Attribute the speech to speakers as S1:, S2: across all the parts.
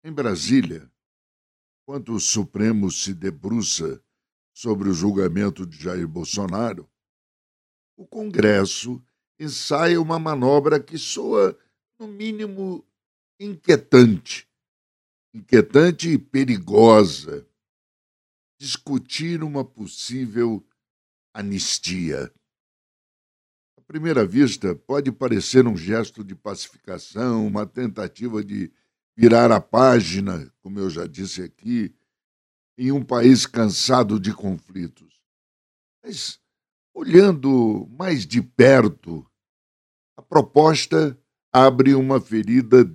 S1: Em Brasília, enquanto o Supremo se debruça sobre o julgamento de Jair Bolsonaro, o Congresso ensaia uma manobra que soa, no mínimo, inquietante. Inquietante e perigosa. Discutir uma possível anistia. À primeira vista, pode parecer um gesto de pacificação, uma tentativa de virar a página, como eu já disse aqui, em um país cansado de conflitos. Mas, olhando mais de perto, a proposta abre uma ferida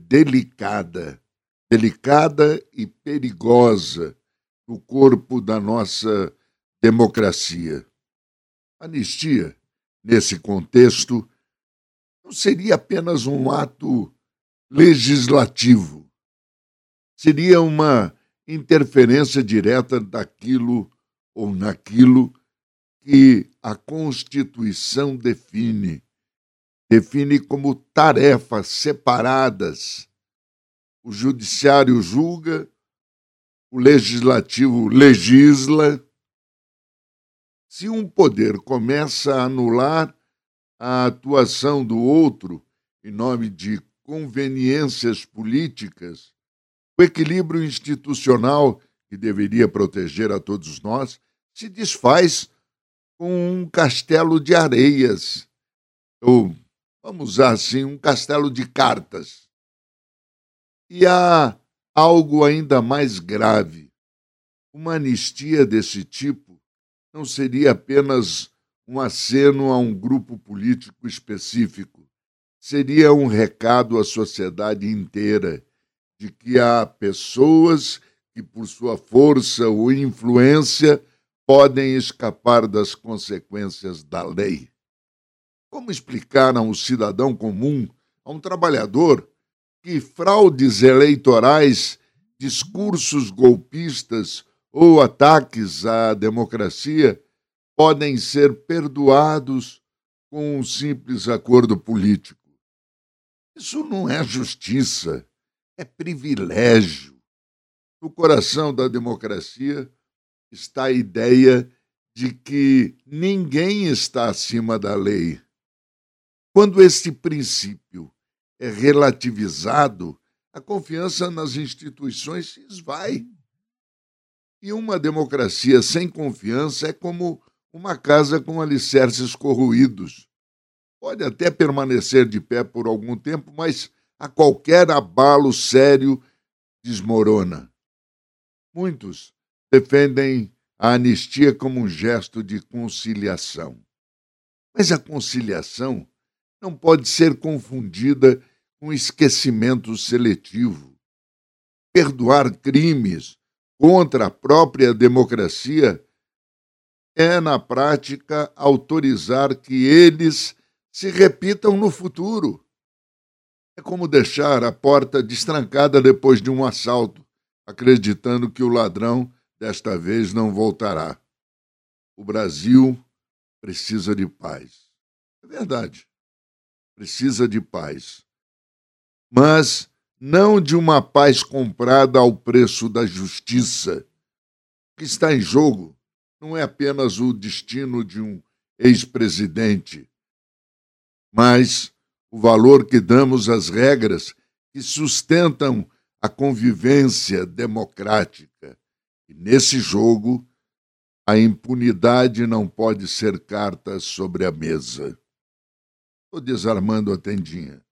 S1: delicada e perigosa no corpo da nossa democracia. Anistia, nesse contexto, não seria apenas um ato legislativo, seria uma interferência direta daquilo ou naquilo que a Constituição define como tarefas separadas. O Judiciário julga, o Legislativo legisla. Se um poder começa a anular a atuação do outro em nome de conveniências políticas, o equilíbrio institucional que deveria proteger a todos nós se desfaz com um castelo de areias, ou, vamos usar assim, um castelo de cartas. E há algo ainda mais grave. Uma anistia desse tipo não seria apenas um aceno a um grupo político específico. Seria um recado à sociedade inteira de que há pessoas que, por sua força ou influência, podem escapar das consequências da lei. Como explicar a um cidadão comum, a um trabalhador, que fraudes eleitorais, discursos golpistas ou ataques à democracia podem ser perdoados com um simples acordo político? Isso não é justiça, é privilégio. No coração da democracia está a ideia de que ninguém está acima da lei. Quando esse princípio é relativizado, a confiança nas instituições se esvai. E uma democracia sem confiança é como uma casa com alicerces corroídos. Pode até permanecer de pé por algum tempo, mas a qualquer abalo sério desmorona. Muitos defendem a anistia como um gesto de conciliação. Mas a conciliação não pode ser confundida com esquecimento seletivo. Perdoar crimes contra a própria democracia é, na prática, autorizar que eles se repitam no futuro. É como deixar a porta destrancada depois de um assalto, acreditando que o ladrão desta vez não voltará. O Brasil precisa de paz. É verdade, precisa de paz. Mas não de uma paz comprada ao preço da justiça. O que está em jogo não é apenas o destino de um ex-presidente, mas o valor que damos às regras que sustentam a convivência democrática. E nesse jogo, a impunidade não pode ser carta sobre a mesa. Estou desarmando a tendinha.